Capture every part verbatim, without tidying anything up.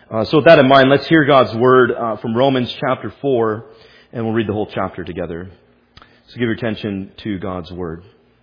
Uh, so with that in mind, let's hear God's Word uh, from Romans chapter four, and we'll read the whole chapter together. So give your attention to God's Word.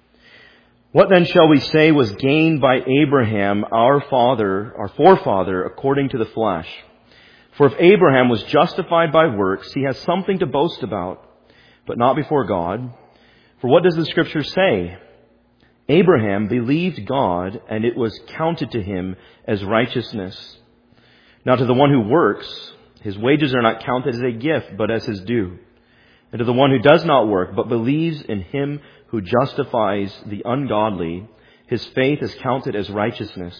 What then shall we say was gained by Abraham, our father, our forefather, according to the flesh? For if Abraham was justified by works, he has something to boast about, but not before God. For what does the Scripture say? Abraham believed God, and it was counted to him as righteousness. Now to the one who works, his wages are not counted as a gift, but as his due. And to the one who does not work, but believes in him who justifies the ungodly, his faith is counted as righteousness.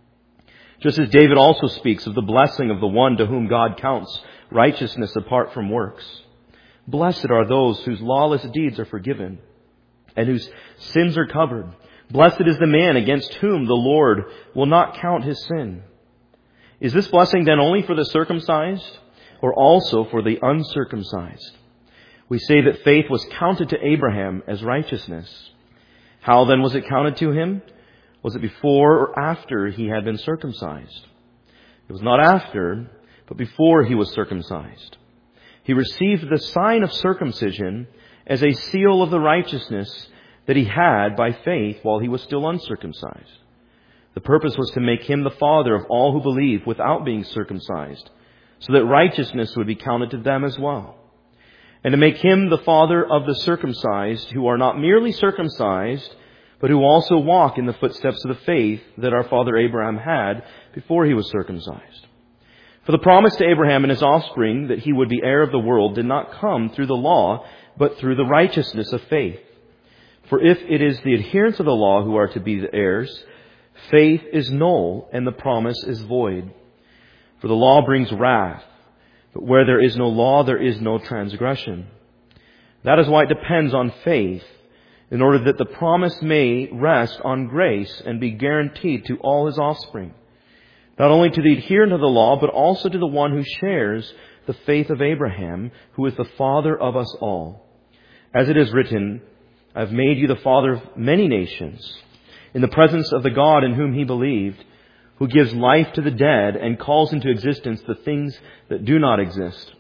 Just as David also speaks of the blessing of the one to whom God counts righteousness apart from works. Blessed are those whose lawless deeds are forgiven and whose sins are covered. Blessed is the man against whom the Lord will not count his sin. Is this blessing then only for the circumcised or also for the uncircumcised? We say that faith was counted to Abraham as righteousness. How then was it counted to him? Was it before or after he had been circumcised? It was not after, but before he was circumcised. He received the sign of circumcision as a seal of the righteousness that he had by faith while he was still uncircumcised. The purpose was to make him the father of all who believe without being circumcised, so that righteousness would be counted to them as well. And to make him the father of the circumcised who are not merely circumcised, but who also walk in the footsteps of the faith that our father Abraham had before he was circumcised. For the promise to Abraham and his offspring that he would be heir of the world did not come through the law, but through the righteousness of faith. For if it is the adherents of the law who are to be the heirs, faith is null and the promise is void. For the law brings wrath, but where there is no law, there is no transgression. That is why it depends on faith, in order that the promise may rest on grace and be guaranteed to all his offspring, not only to the adherent of the law, but also to the one who shares the faith of Abraham, who is the father of us all. As it is written, I have made you the father of many nations, in the presence of the God in whom he believed, who gives life to the dead and calls into existence the things that do not exist.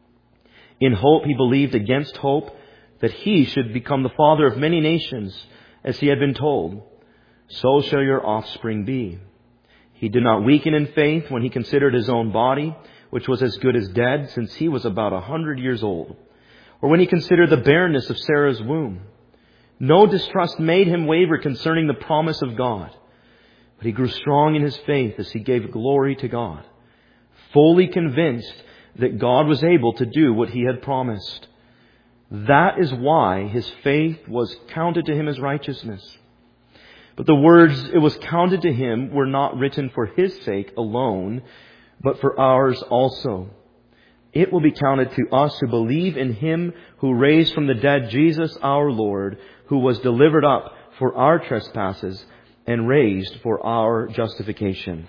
In hope he believed against hope, that he should become the father of many nations, as he had been told, so shall your offspring be. He did not weaken in faith when he considered his own body, which was as good as dead, since he was about a hundred years old, or when he considered the barrenness of Sarah's womb. No distrust made him waver concerning the promise of God, but he grew strong in his faith as he gave glory to God, fully convinced that God was able to do what he had promised. That is why his faith was counted to him as righteousness. But the words, it was counted to him, were not written for his sake alone, but for ours also. It will be counted to us who believe in him who raised from the dead Jesus our Lord, who was delivered up for our trespasses and raised for our justification.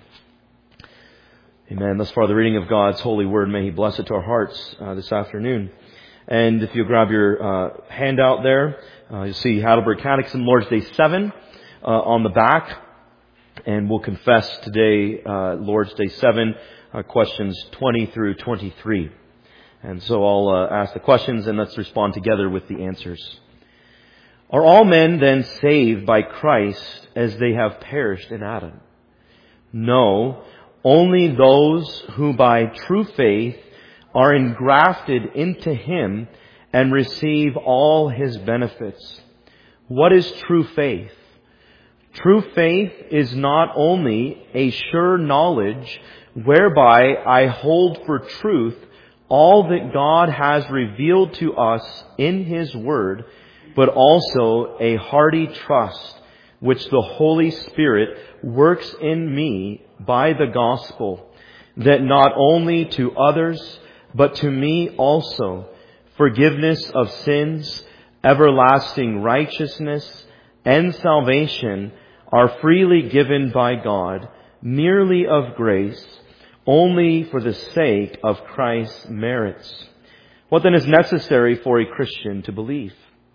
Amen. Thus far the reading of God's holy word. May he bless it to our hearts uh, this afternoon. And if you grab your uh, handout there, uh, you'll see Heidelberg Catechism, Lord's Day seven uh, on the back. And we'll confess today uh, Lord's Day seven, uh, questions twenty through twenty-three. And so I'll uh, ask the questions and let's respond together with the answers. Are all men then saved by Christ as they have perished in Adam? No, only those who by true faith are engrafted into him and receive all his benefits. What is true faith? True faith is not only a sure knowledge whereby I hold for truth all that God has revealed to us in his word, but also a hearty trust which the Holy Spirit works in me by the gospel, that not only to others, but to me also, forgiveness of sins, everlasting righteousness, and salvation are freely given by God, merely of grace, only for the sake of Christ's merits. What then is necessary for a Christian to believe?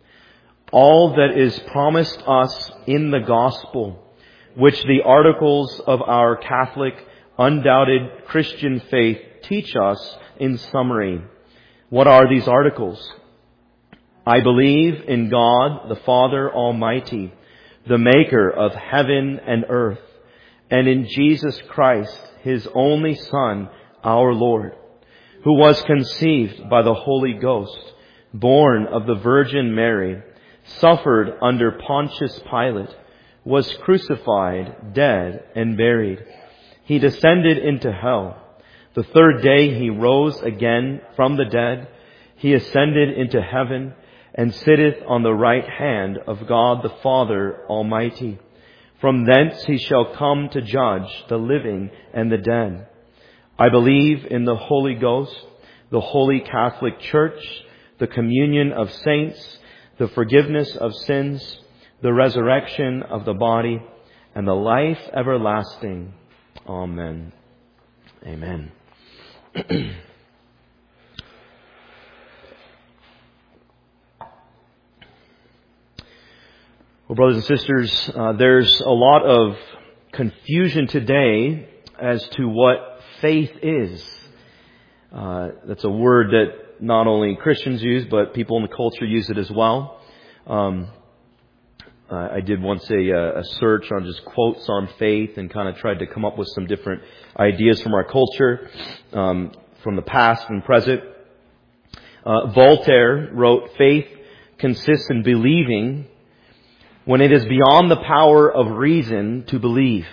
All that is promised us in the gospel, which the articles of our Catholic undoubted Christian faith teach us in summary? What are these articles? I believe in God, the Father Almighty, the maker of heaven and earth, and in Jesus Christ, His only Son, our Lord, who was conceived by the Holy Ghost, born of the Virgin Mary, suffered under Pontius Pilate, was crucified, dead, and buried. He descended into hell. The third day He rose again from the dead. He ascended into heaven and sitteth on the right hand of God the Father Almighty. From thence He shall come to judge the living and the dead. I believe in the Holy Ghost, the Holy Catholic Church, the communion of saints, the forgiveness of sins, the resurrection of the body, and the life everlasting. Amen. Amen. Well, brothers and sisters, uh, there's a lot of confusion today as to what faith is. Uh, that's a word that not only Christians use, but people in the culture use it as well. Um, I did once a, a search on just quotes on faith and kind of tried to come up with some different ideas from our culture, um, from the past and present. Uh, Voltaire wrote, "Faith consists in believing when it is beyond the power of reason to believe."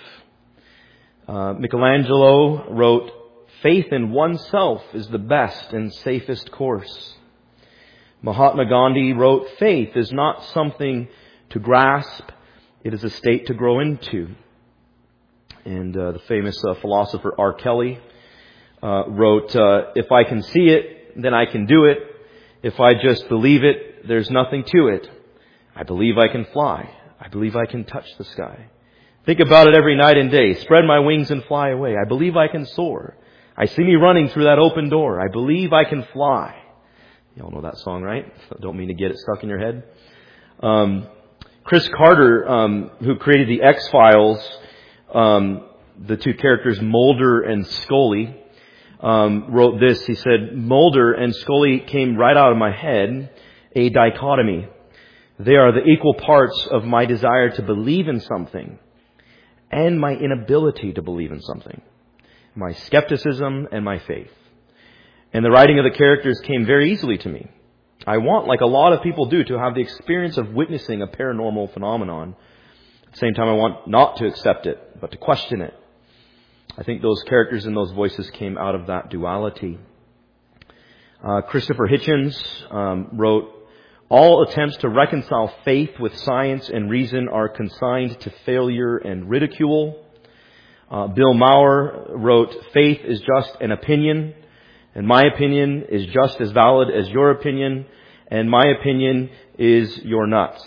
Uh, Michelangelo wrote, "Faith in oneself is the best and safest course." Mahatma Gandhi wrote, "Faith is not something to grasp, it is a state to grow into." And uh, the famous uh, philosopher R. Kelly uh, wrote, uh, "If I can see it, then I can do it. If I just believe it, there's nothing to it. I believe I can fly. I believe I can touch the sky. Think about it every night and day. Spread my wings and fly away. I believe I can soar. I see me running through that open door. I believe I can fly." You all know that song, right? Don't mean to get it stuck in your head. Um, Chris Carter, um, who created the X-Files, um, the two characters Mulder and Scully, um, wrote this. He said, "Mulder and Scully came right out of my head, a dichotomy. They are the equal parts of my desire to believe in something and my inability to believe in something, my skepticism and my faith. And the writing of the characters came very easily to me. I want, like a lot of people do, to have the experience of witnessing a paranormal phenomenon. At the same time, I want not to accept it, but to question it. I think those characters and those voices came out of that duality." Uh, Christopher Hitchens um, wrote, "All attempts to reconcile faith with science and reason are consigned to failure and ridicule." Uh, Bill Maher wrote, "Faith is just an opinion, and my opinion is just as valid as your opinion, and my opinion is your nuts."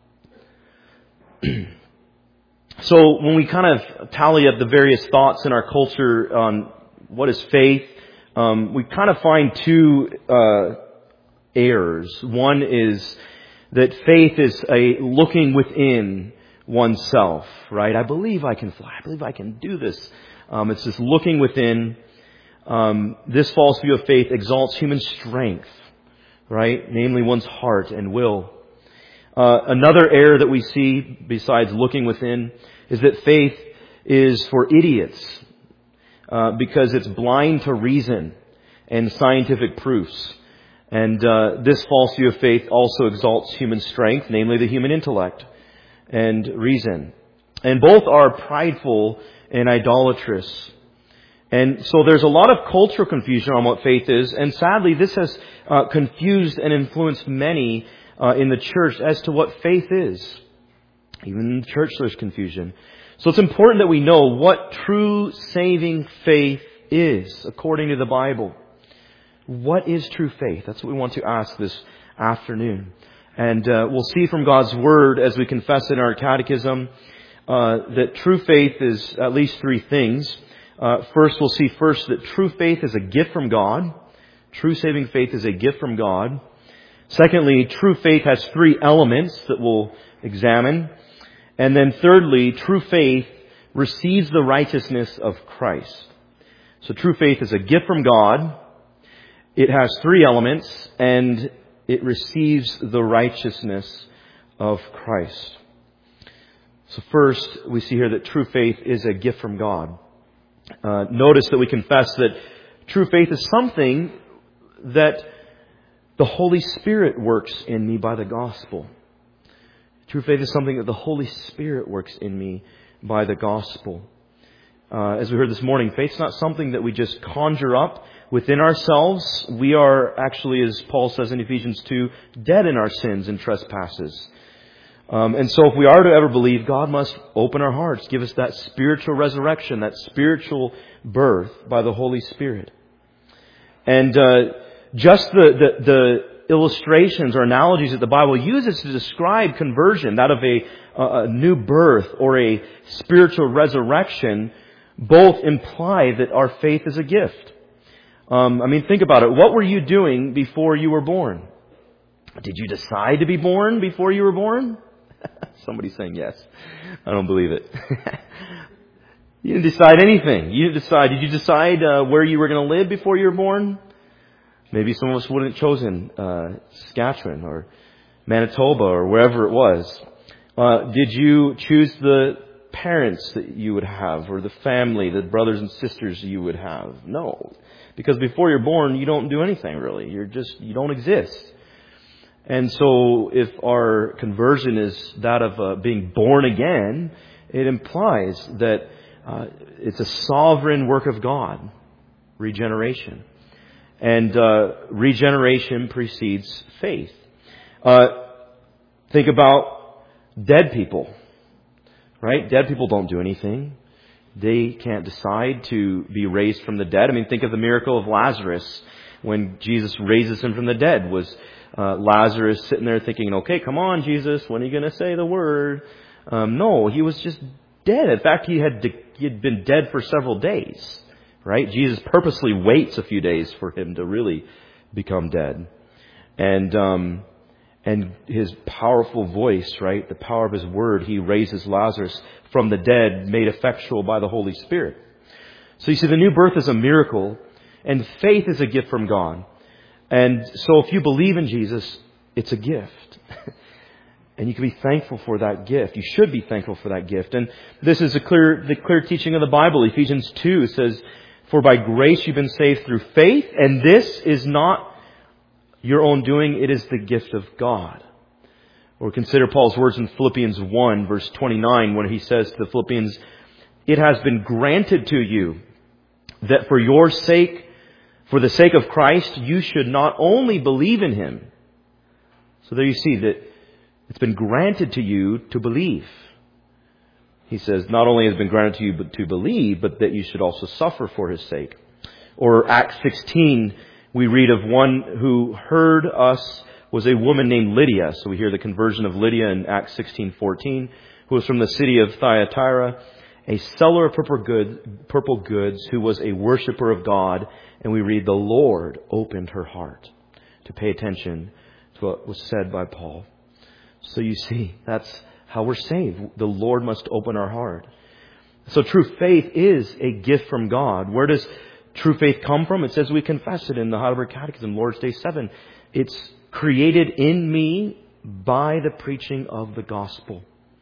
So when we kind of tally up the various thoughts in our culture on what is faith, um, we kind of find two uh, errors. One is that faith is a looking within oneself, right? I believe I can fly. I believe I can do this. Um, it's this looking within. Um, this false view of faith exalts human strength, right? Namely one's heart and will. Uh, another error that we see, besides looking within, is that faith is for idiots, uh, because it's blind to reason and scientific proofs. And uh, this false view of faith also exalts human strength, namely the human intellect and reason. And both are prideful and idolatrous. And so there's a lot of cultural confusion on what faith is. And sadly, this has uh, confused and influenced many uh, in the church as to what faith is. Even in the church, there's confusion. So it's important that we know what true saving faith is according to the Bible. What is true faith? That's what we want to ask this afternoon. And uh, we'll see from God's Word as we confess in our catechism uh, that true faith is at least three things. Uh, first, we'll see first that true faith is a gift from God. True saving faith is a gift from God. Secondly, true faith has three elements that we'll examine. And then thirdly, true faith receives the righteousness of Christ. So true faith is a gift from God. It has three elements, and it receives the righteousness of Christ. So first, we see here that true faith is a gift from God. Uh, notice that we confess that true faith is something that the Holy Spirit works in me by the gospel. True faith is something that the Holy Spirit works in me by the gospel. Uh, as we heard this morning, faith's not something that we just conjure up within ourselves. We are actually, as Paul says in Ephesians two, dead in our sins and trespasses. Um, and so if we are to ever believe, God must open our hearts, give us that spiritual resurrection, that spiritual birth by the Holy Spirit. And uh, just the, the, the illustrations or analogies that the Bible uses to describe conversion, that of a, a new birth or a spiritual resurrection, both imply that our faith is a gift. Um, I mean, think about it. What were you doing before you were born? Did you decide to be born before you were born? Somebody's saying yes. I don't believe it. You didn't decide anything. You didn't decide. Did you decide uh, where you were going to live before you were born? Maybe some of us wouldn't have chosen uh, Saskatchewan or Manitoba or wherever it was. Uh, did you choose the parents that you would have or the family, the brothers and sisters you would have? No. Because before you're born, you don't do anything really. You're just, you don't exist. And so if our conversion is that of uh, being born again, it implies that uh, it's a sovereign work of God, regeneration. And uh, regeneration precedes faith. Uh, think about dead people, right? Dead people don't do anything. They can't decide to be raised from the dead. I mean, think of the miracle of Lazarus when Jesus raises him from the dead. Was uh, Lazarus sitting there thinking, okay, come on, Jesus, when are you going to say the word? Um, no, he was just dead. In fact, he had de- he had been dead for several days, right? Jesus purposely waits a few days for him to really become dead. And um, and his powerful voice, right, the power of his word, he raises Lazarus from the dead, made effectual by the Holy Spirit. So you see, the new birth is a miracle, and faith is a gift from God. And so if you believe in Jesus, it's a gift. And you can be thankful for that gift. You should be thankful for that gift. And this is a clear, the clear teaching of the Bible. Ephesians two says, "For by grace you've been saved through faith, and this is not your own doing, it is the gift of God." Or consider Paul's words in Philippians one, verse twenty-nine, when he says to the Philippians, "It has been granted to you that for your sake, for the sake of Christ, you should not only believe in Him." So there you see that it's been granted to you to believe. He says, not only has it been granted to you but to believe, but that you should also suffer for His sake. Or Acts sixteen, we read of one who heard us was a woman named Lydia. So we hear the conversion of Lydia in Acts sixteen fourteen, who was from the city of Thyatira, a seller of purple, good, purple goods, who was a worshiper of God. And we read, the Lord opened her heart to pay attention to what was said by Paul. So you see, that's how we're saved. The Lord must open our heart. So true faith is a gift from God. Where does true faith come from? It says we confess it in the Heidelberg Catechism, Lord's Day seven. It's created in me by the preaching of the gospel.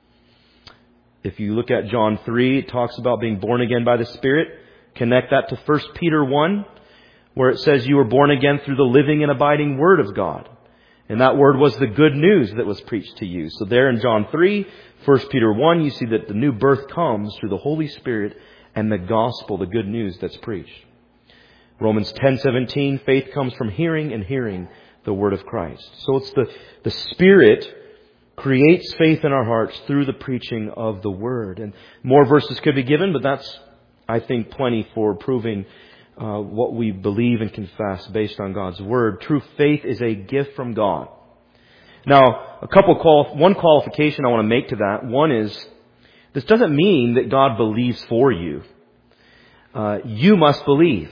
If you look at John three, it talks about being born again by the Spirit. Connect that to First Peter one, where it says you were born again through the living and abiding Word of God. And that Word was the good news that was preached to you. So there in John three, First Peter one, you see that the new birth comes through the Holy Spirit and the gospel, the good news that's preached. Romans ten seventeen, faith comes from hearing, and hearing the Word of Christ. So it's the, the Spirit creates faith in our hearts through the preaching of the Word. And more verses could be given, but that's, I think, plenty for proving uh, what we believe and confess based on God's Word. True faith is a gift from God. Now, a couple quali- one qualification I want to make to that. One is, this doesn't mean that God believes for you. Uh, you must believe.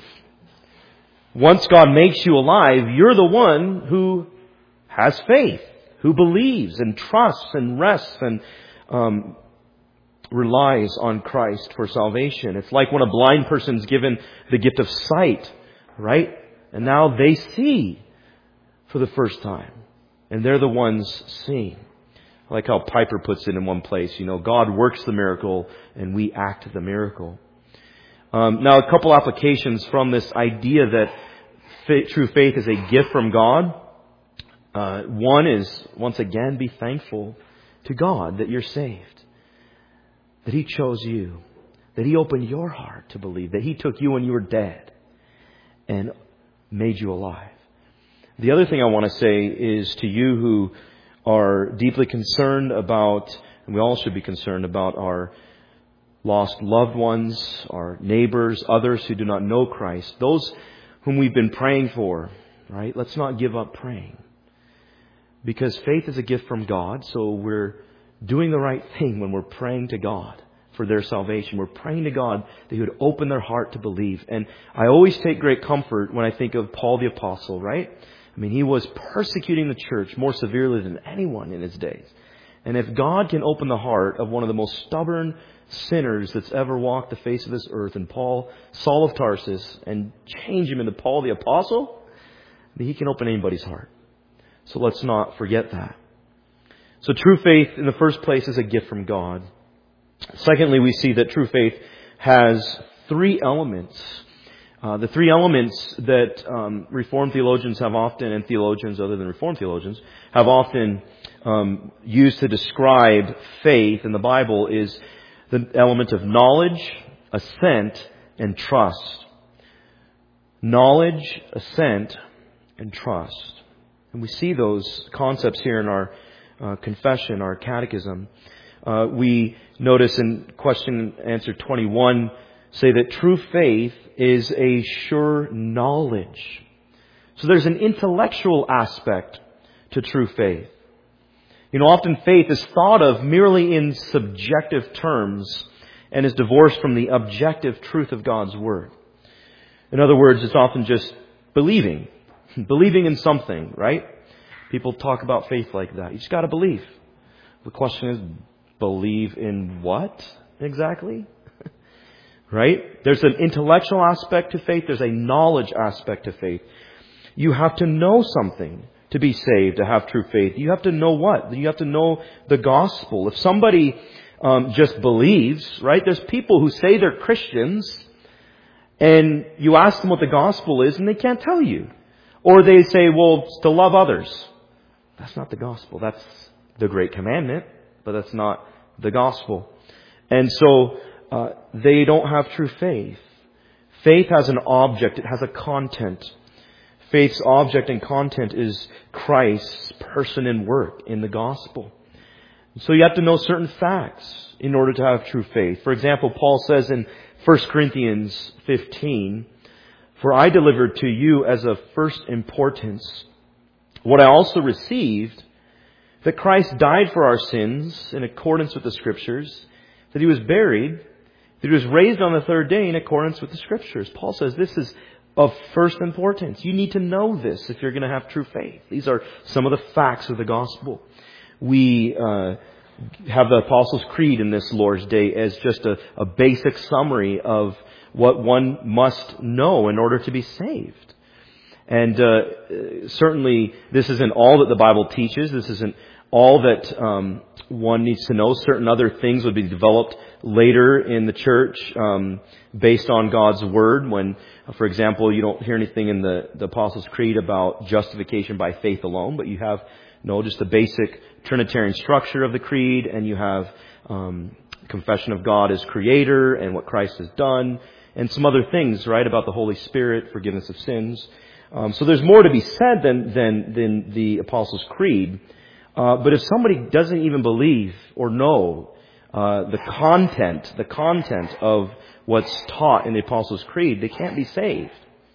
Once God makes you alive, you're the one who has faith, who believes and trusts and rests and um, relies on Christ for salvation. It's like when a blind person's given the gift of sight, right? And now they see for the first time. And they're the ones seeing. I like how Piper puts it in one place. You know, God works the miracle and we act the miracle. Um, now, a couple applications from this idea that fa- true faith is a gift from God. Uh, one is, once again, be thankful to God that you're saved. That He chose you. That He opened your heart to believe. That He took you when you were dead and made you alive. The other thing I want to say is to you who are deeply concerned about, and we all should be concerned about our lost loved ones, our neighbors, others who do not know Christ, those whom we've been praying for, right? Let's not give up praying. Because faith is a gift from God, so we're doing the right thing when we're praying to God for their salvation. We're praying to God that He would open their heart to believe. And I always take great comfort when I think of Paul the Apostle, right? I mean, he was persecuting the church more severely than anyone in his days. And if God can open the heart of one of the most stubborn sinners that's ever walked the face of this earth, and Paul, Saul of Tarsus, and change him into Paul the Apostle, then He can open anybody's heart. So let's not forget that. So true faith, in the first place, is a gift from God. Secondly, we see that true faith has three elements. Uh, the three elements that um, Reformed theologians have often, and theologians other than Reformed theologians, have often um, used to describe faith in the Bible is the element of knowledge, assent, and trust. Knowledge, assent, and trust. And we see those concepts here in our uh, confession, our catechism. Uh, we notice in question and answer twenty-one, say that true faith is a sure knowledge. So there's an intellectual aspect to true faith. You know, often faith is thought of merely in subjective terms and is divorced from the objective truth of God's Word. In other words, it's often just believing. Believing in something, right? People talk about faith like that. You just got to believe. The question is, believe in what exactly? Right? There's an intellectual aspect to faith. There's a knowledge aspect to faith. You have to know something to be saved, to have true faith. You have to know what? You have to know the gospel. If somebody um, just believes, right? There's people who say they're Christians and you ask them what the gospel is and they can't tell you. Or they say, well, it's to love others. That's not the gospel. That's the great commandment, but that's not the gospel. And so uh, they don't have true faith. Faith has an object. It has a content. Faith's object and content is Christ's person and work in the gospel. So you have to know certain facts in order to have true faith. For example, Paul says in First Corinthians fifteen, "For I delivered to you as of first importance what I also received, that Christ died for our sins in accordance with the Scriptures, that He was buried, that He was raised on the third day in accordance with the Scriptures." Paul says this is of first importance. You need to know this if you're going to have true faith. These are some of the facts of the gospel. We uh, have the Apostles' Creed in this Lord's Day as just a, a basic summary of what one must know in order to be saved. And uh, certainly this isn't all that the Bible teaches. This isn't all that um, one needs to know. Certain other things would be developed later in the church um, based on God's Word. When, for example, you don't hear anything in the, the Apostles' Creed about justification by faith alone, but you have you know, just the basic Trinitarian structure of the Creed, and you have um, confession of God as Creator and what Christ has done, and some other things, right, about the Holy Spirit, forgiveness of sins. Um, so there's more to be said than than, than the Apostles' Creed. Uh, but if somebody doesn't even believe or know uh, the content, the content of what's taught in the Apostles' Creed, they can't be saved.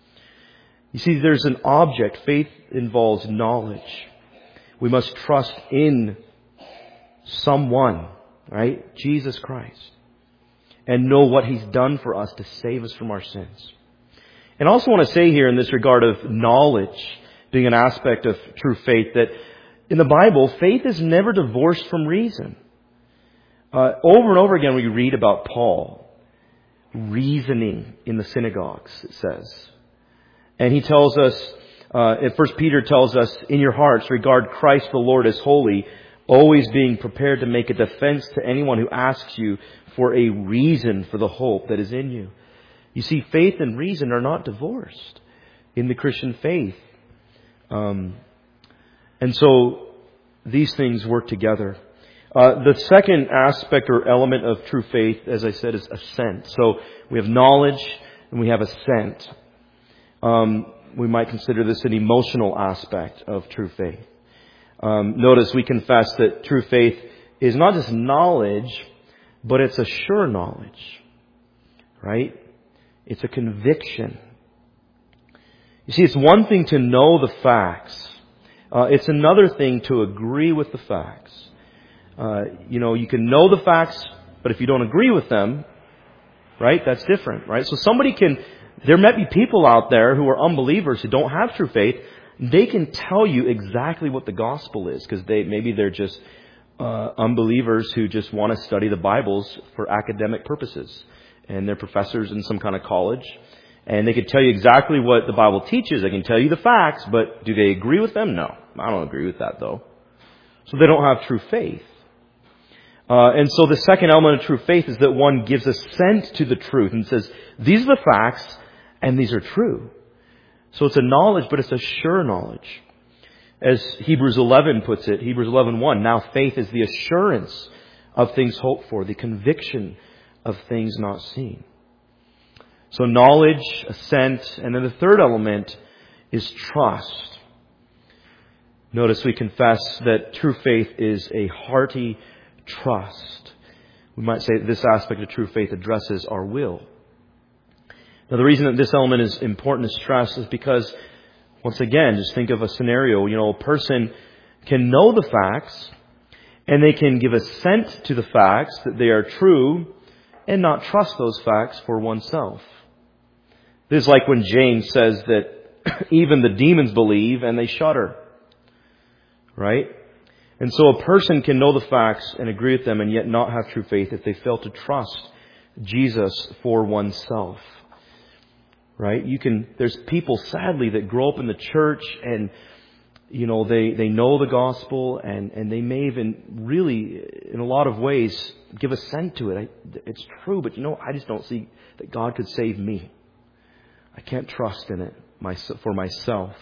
You see, there's an object. Faith involves knowledge. We must trust in someone, right? Jesus Christ. And know what He's done for us to save us from our sins. And I also want to say here in this regard of knowledge being an aspect of true faith, that in the Bible, faith is never divorced from reason. Uh, over and over again we read about Paul reasoning in the synagogues, it says. And he tells us, uh, First Peter tells us, in your hearts regard Christ the Lord as holy, always being prepared to make a defense to anyone who asks you for a reason for the hope that is in you. You see, faith and reason are not divorced in the Christian faith. Um, and so these things work together. Uh, the second aspect or element of true faith, as I said, is assent. So we have knowledge and we have assent. Um, we might consider this an emotional aspect of true faith. Um, notice we confess that true faith is not just knowledge, but it's a sure knowledge, right? It's a conviction. You see, it's one thing to know the facts. Uh, it's another thing to agree with the facts. Uh, you know, you can know the facts, but if you don't agree with them, right, that's different, right? So somebody can, there might be people out there who are unbelievers who don't have true faith. They can tell you exactly what the gospel is because they maybe they're just uh, unbelievers who just want to study the Bibles for academic purposes. And they're professors in some kind of college. And they could tell you exactly what the Bible teaches. They can tell you the facts, but do they agree with them? No. I don't agree with that, though. So they don't have true faith. Uh, and so the second element of true faith is that one gives assent to the truth and says, these are the facts, and these are true. So it's a knowledge, but it's a sure knowledge. As Hebrews eleven puts it, Hebrews eleven one, now faith is the assurance of things hoped for, the conviction of things not seen. So knowledge, assent, and then the third element is trust. Notice we confess that true faith is a hearty trust. We might say that this aspect of true faith addresses our will. Now the reason that this element is important to stress is because, once again, just think of a scenario. You know, a person can know the facts and they can give assent to the facts that they are true and not trust those facts for oneself. This is like when James says that even the demons believe and they shudder. Right? And so a person can know the facts and agree with them and yet not have true faith if they fail to trust Jesus for oneself. Right? You can, there's people sadly that grow up in the church and, you know, they, they know the gospel and, and they may even really, in a lot of ways, give assent to it. I, it's true, but you know, I just don't see that God could save me. I can't trust in it my, for myself.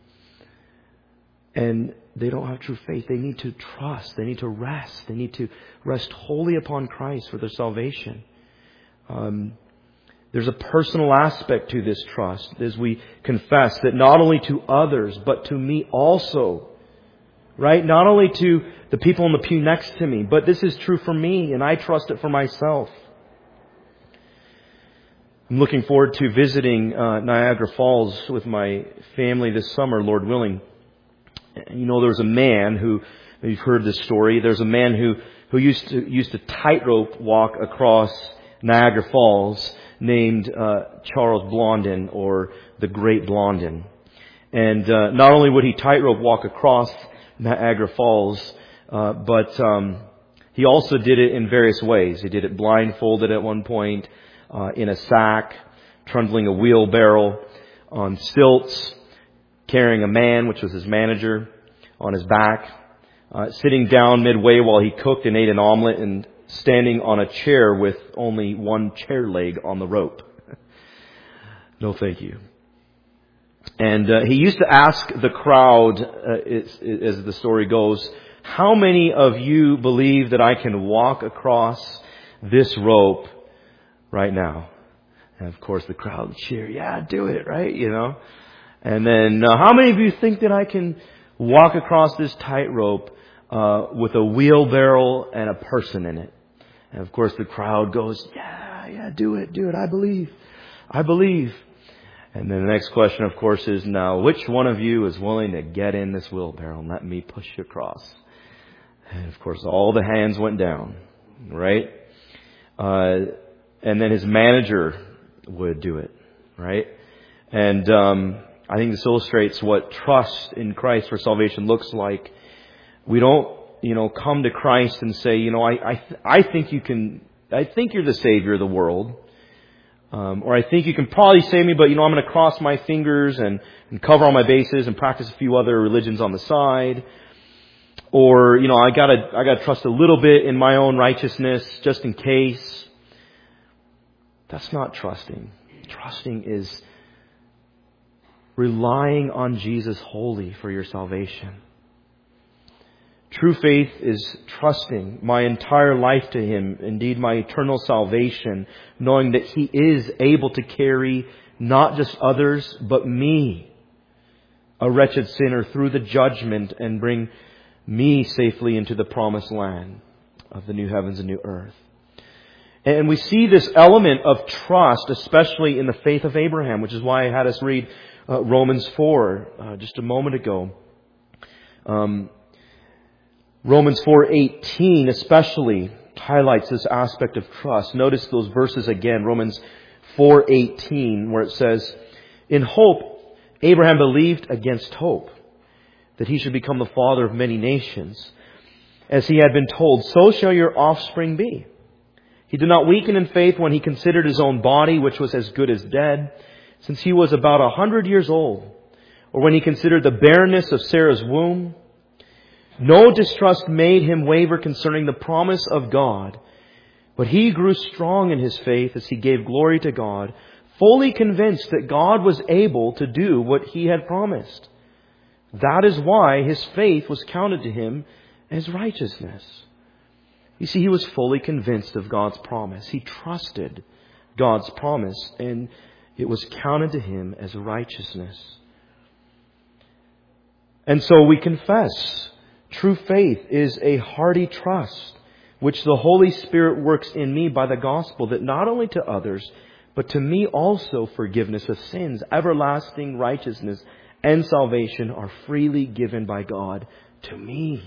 And they don't have true faith. They need to trust. They need to rest. They need to rest wholly upon Christ for their salvation. Um, there's a personal aspect to this trust as we confess that not only to others, but to me also. Right? Not only to the people in the pew next to me, but this is true for me and I trust it for myself. I'm looking forward to visiting uh, Niagara Falls with my family this summer, Lord willing. You know, there was a man who, you've heard this story, there's a man who, who used to, used to tightrope walk across Niagara Falls named uh, Charles Blondin, or the Great Blondin. And uh, not only would he tightrope walk across Niagara Falls, uh, but um, he also did it in various ways. He did it blindfolded at one point, uh, in a sack, trundling a wheelbarrow, on stilts, carrying a man, which was his manager, on his back, uh, sitting down midway while he cooked and ate an omelet, and standing on a chair with only one chair leg on the rope. No thank you. And uh, he used to ask the crowd, uh, it's, it, as the story goes, how many of you believe that I can walk across this rope right now? And of course the crowd would cheer, yeah, do it, right? You know. And then, uh, how many of you think that I can walk across this tightrope uh, with a wheelbarrow and a person in it? And of course the crowd goes, yeah, yeah, do it, do it, I believe, I believe. And then the next question, of course, is now, which one of you is willing to get in this wheelbarrow and let me push you across? And of course, all the hands went down, right? Uh, and then his manager would do it, right? And um, I think this illustrates what trust in Christ for salvation looks like. We don't, you know, come to Christ and say, you know, I I, th- I think you can, I think you're the Savior of the world. Um, or I think you can probably save me, but, you know, I'm going to cross my fingers and, and cover all my bases and practice a few other religions on the side. Or, you know, I gotta, I gotta trust a little bit in my own righteousness just in case. That's not trusting. Trusting is relying on Jesus wholly for your salvation. True faith is trusting my entire life to Him, indeed my eternal salvation, knowing that He is able to carry not just others, but me, a wretched sinner, through the judgment and bring me safely into the promised land of the new heavens and new earth. And we see this element of trust, especially in the faith of Abraham, which is why I had us read uh, Romans four uh, just a moment ago. Um, Romans four eighteen especially highlights this aspect of trust. Notice those verses again, Romans four eighteen, where it says, "In hope Abraham believed against hope, that he should become the father of many nations. As he had been told, so shall your offspring be. He did not weaken in faith when he considered his own body, which was as good as dead, since he was about a hundred years old, or when he considered the barrenness of Sarah's womb. No distrust made him waver concerning the promise of God, but he grew strong in his faith as he gave glory to God, fully convinced that God was able to do what He had promised. That is why his faith was counted to him as righteousness." You see, he was fully convinced of God's promise. He trusted God's promise, and it was counted to him as righteousness. And so we confess, true faith is a hearty trust, which the Holy Spirit works in me by the gospel, that not only to others, but to me also forgiveness of sins, everlasting righteousness, and salvation are freely given by God to me.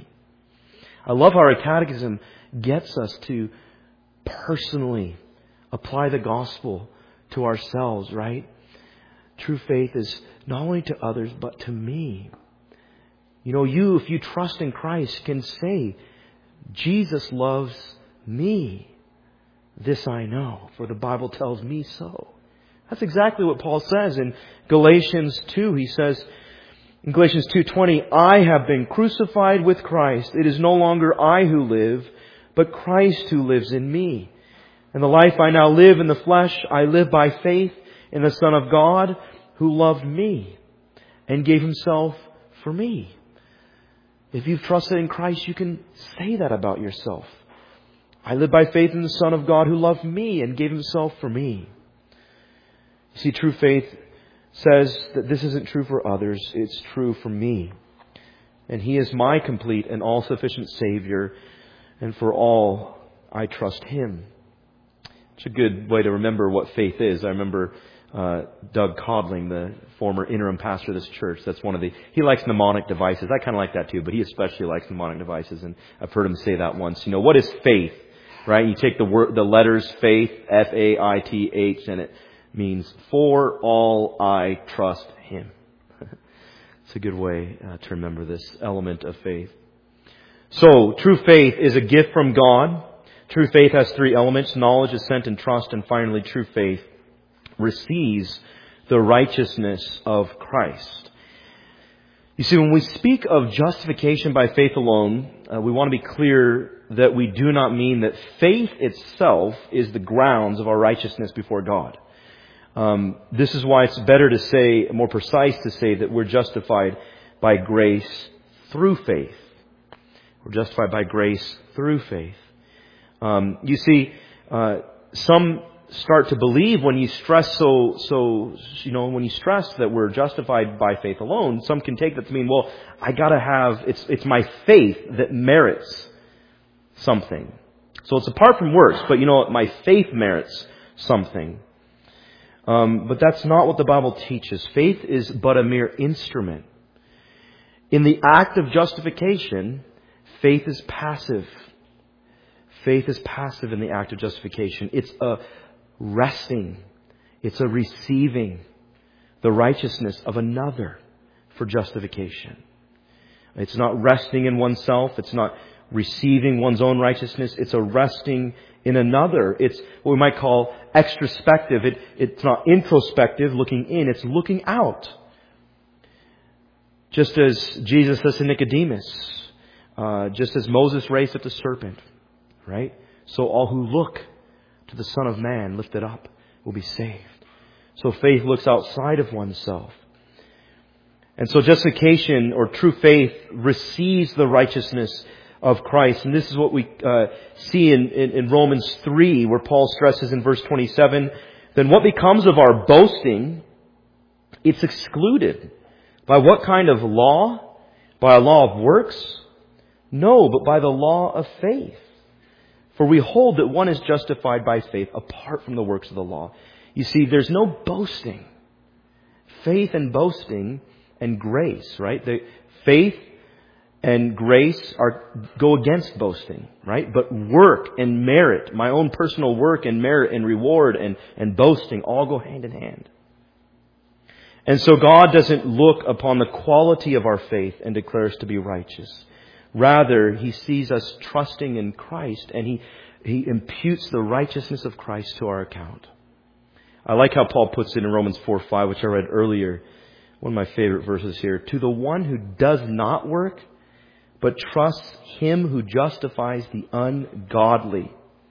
I love how our catechism gets us to personally apply the gospel to ourselves, right? True faith is not only to others, but to me. You know, you, if you trust in Christ, can say, Jesus loves me. This I know, for the Bible tells me so. That's exactly what Paul says in Galatians two. He says in Galatians two twenty, "I have been crucified with Christ. It is no longer I who live, but Christ who lives in me. And the life I now live in the flesh, I live by faith in the Son of God who loved me and gave Himself for me." If you've trusted in Christ, you can say that about yourself. I live by faith in the Son of God who loved me and gave Himself for me. You see, true faith says that this isn't true for others, it's true for me. And He is my complete and all-sufficient Savior, and for all, I trust Him. It's a good way to remember what faith is. I remember uh, Doug Codling, the former interim pastor of this church. That's one of the, he likes mnemonic devices. I kind of like that too, but he especially likes mnemonic devices. And I've heard him say that once. You know, what is faith? Right? You take the word, the letters faith, F A I T H, and it means for all I trust Him. It's a good way uh, to remember this element of faith. So, true faith is a gift from God. True faith has three elements: knowledge, assent, and trust. And finally, true faith receives the righteousness of Christ. You see, when we speak of justification by faith alone, uh, we want to be clear that we do not mean that faith itself is the grounds of our righteousness before God. Um, this is why it's better to say, more precise to say, that we're justified by grace through faith. We're justified by grace through faith. Um, you see, uh, some start to believe when you stress so, so, you know, when you stress that we're justified by faith alone, some can take that to mean, well, I gotta have, it's, it's my faith that merits something. So it's apart from works, but you know what, my faith merits something. Um, but that's not what the Bible teaches. Faith is but a mere instrument. In the act of justification, faith is passive. Faith is passive in the act of justification. It's a resting. It's a receiving the righteousness of another for justification. It's not resting in oneself. It's not receiving one's own righteousness. It's a resting in another. It's what we might call extrospective. It, it's not introspective, looking in. It's looking out. Just as Jesus says to Nicodemus, uh, just as Moses raised up the serpent, right? So all who look to the Son of Man lifted up will be saved. So faith looks outside of oneself. And so justification or true faith receives the righteousness of Christ. And this is what we uh, see in, in, in Romans three, where Paul stresses in verse twenty-seven, then what becomes of our boasting? It's excluded. By what kind of law? By a law of works? No, but by the law of faith. For we hold that one is justified by faith apart from the works of the law. You see, there's no boasting. Faith and boasting and grace, right? The faith and grace are go against boasting, right? But work and merit, my own personal work and merit and reward and, and boasting all go hand in hand. And so God doesn't look upon the quality of our faith and declare us to be righteous. Rather, He sees us trusting in Christ, and He, He imputes the righteousness of Christ to our account. I like how Paul puts it in Romans four five, which I read earlier. One of my favorite verses here. To the one who does not work, but trusts Him who justifies the ungodly,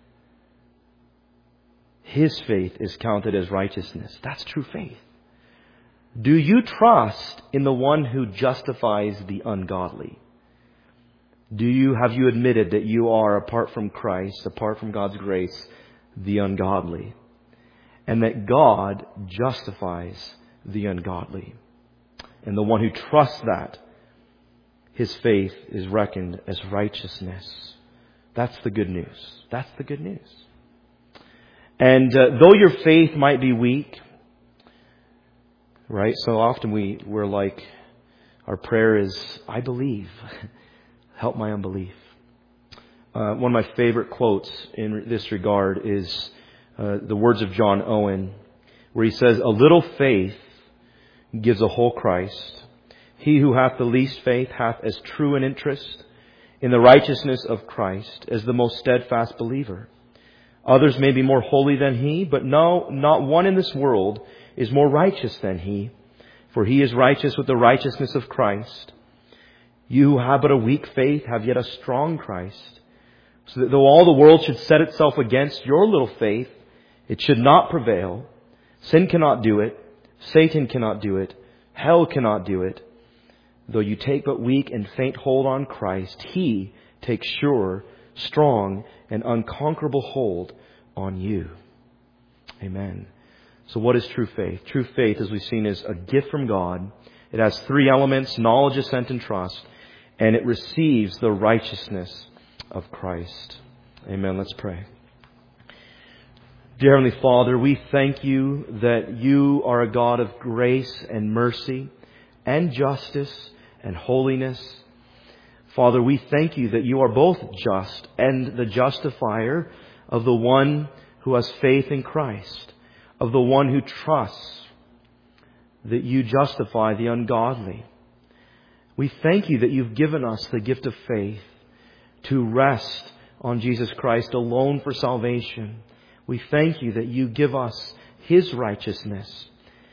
his faith is counted as righteousness. That's true faith. Do you trust in the one who justifies the ungodly? Do you, have you admitted that you are, apart from Christ, apart from God's grace, the ungodly? And that God justifies the ungodly. And the one who trusts that, his faith is reckoned as righteousness. That's the good news. That's the good news. And uh, though your faith might be weak, right? So often we, we're like, our prayer is, I believe. Help my unbelief. Uh, one of my favorite quotes in this regard is uh, the words of John Owen, where he says, a little faith gives a whole Christ. He who hath the least faith hath as true an interest in the righteousness of Christ as the most steadfast believer. Others may be more holy than he, but no, not one in this world is more righteous than he, for he is righteous with the righteousness of Christ. You who have but a weak faith have yet a strong Christ, so that though all the world should set itself against your little faith, it should not prevail. Sin cannot do it. Satan cannot do it. Hell cannot do it. Though you take but weak and faint hold on Christ, He takes sure, strong, and unconquerable hold on you. Amen. So what is true faith? True faith, as we've seen, is a gift from God. It has three elements: knowledge, assent, and trust. And it receives the righteousness of Christ. Amen. Let's pray. Dear Heavenly Father, we thank You that You are a God of grace and mercy and justice and holiness. Father, we thank You that You are both just and the justifier of the one who has faith in Christ, of the one who trusts that You justify the ungodly. We thank You that You've given us the gift of faith to rest on Jesus Christ alone for salvation. We thank You that You give us His righteousness.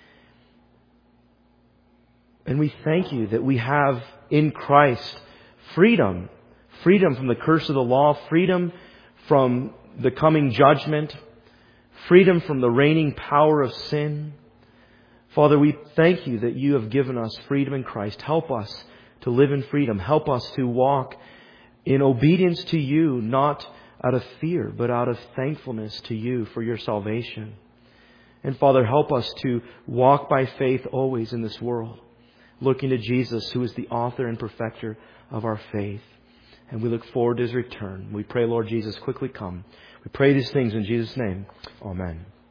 And we thank You that we have in Christ freedom. Freedom from the curse of the law. Freedom from the coming judgment. Freedom from the reigning power of sin. Father, we thank You that You have given us freedom in Christ. Help us to live in freedom. Help us to walk in obedience to You, not out of fear, but out of thankfulness to You for Your salvation. And Father, help us to walk by faith always in this world, looking to Jesus, who is the author and perfecter of our faith. And we look forward to His return. We pray, Lord Jesus, quickly come. We pray these things in Jesus' name. Amen.